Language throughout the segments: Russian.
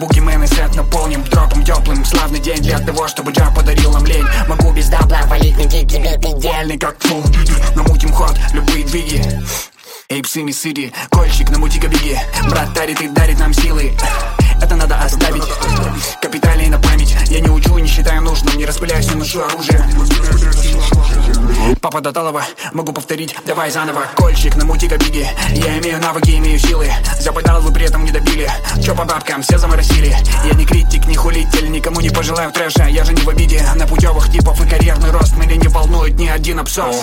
бугимен и сет наполним дропом теплым. Славный день для того, чтобы джаб подарил нам лень. Могу без дабла валить на гиг, тебе идеальный как фул. Намутим ход, любые двиги. Эйпсы, миссири, кольчик, намути-ка беги. Брат тарит и дарит нам силы. Это надо оставить. Капиталей на память. Я не учу и не считаю нужным. Не распыляюсь, не ношу оружие. Папа Доталова, могу повторить, давай заново. Кольчик, намути-ка беги. Я имею навыки, имею силы. Западал, вы при этом не добили. Чё по бабкам, все заморосили. Я не критик, не хулитель, никому не пожелаю трэша. Я же не в обиде на путевых типов и карьерный рост. Меня не волнует ни один абсос.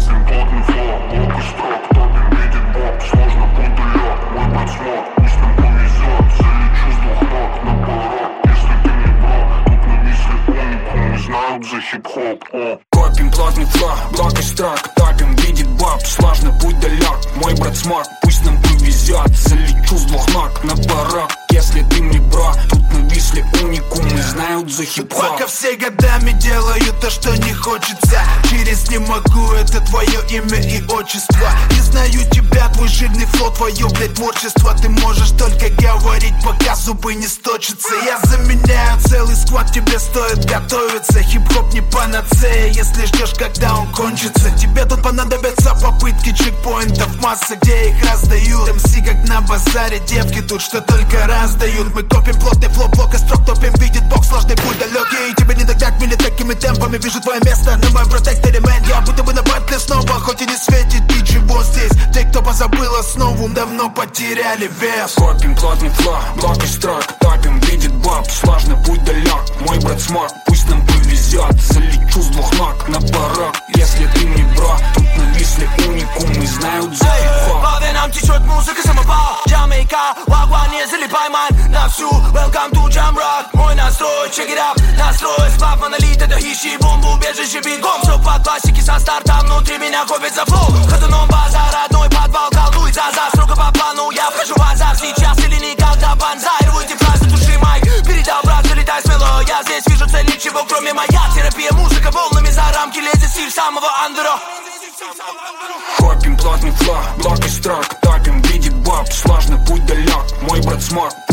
Сложно пунктуя, мой брат смог, пусть нам повезет. Залечу с двух ног на порог. Если ты не брат, тут на висле уникум. Знают за хип-хоп. Копим плотный фло, блок из строк. Топим, видит Боб, сложно, путь далек. Мой брат смог, пусть нам повезет. Залечу с двух ног на порог. Если ты не бро, тут на висле уникум. Знают за хип-хоп. Пока все годами делаю то, что не хочется. Через не могу, это твое имя и отчество. Не знаю тебя, твой жирный фло, твое, блядь, творчество. Ты можешь только говорить, пока зубы не сточатся. Я заменяю целый сквад, тебе стоит готовиться. Хип-хоп не панацея, если ждешь, когда он кончится. Тебе тут понадобятся попытки чекпоинтов, масса, где их раздают. МС как на базаре, девки тут что только раздают. Мы копим плотный фло, блок и строк, топим, видит бог, сложный путь далекий. И тебе не догнать меня такими темпами. Вижу твое место на моем протекторе, мэн. Я будто бы на батле снова, хоть и не светит ничего здесь. Те, кто позабыл основу, давно потеряли вес. Копим плотный фло, блок из строк. Топим, видит Боб, сложный путь далек. Мой брат смог, пусть нам повезет. Залечу с двух ног на порог. Если ты не бро, тут на висле уникум. И знают за хип-хоп. По венам течет музыка, самопал. Джамайка, вагван, не залипай, ман. На всю, welcome to Jam Rock. Мой настрой, check it out. Настрой, сплав, монолит, это хищи, бомбу, убежище, бегом. Все по классике со старта, внутри меня копит за флоу. Ходуном базар, родной подвал, колдуй за строго по плану. Я вхожу в азарт, сейчас или никогда, банзай. Рвуйте фразы, туши майк. Передал брат, залетай смело. Я здесь вижу цель, ничего кроме моя терапия. Музыка волнами за рамки лезет, стиль самого андера. Копим плотный фло, блок из строк. Топим, видит Боб, сложный путь далек. Мой брат смог.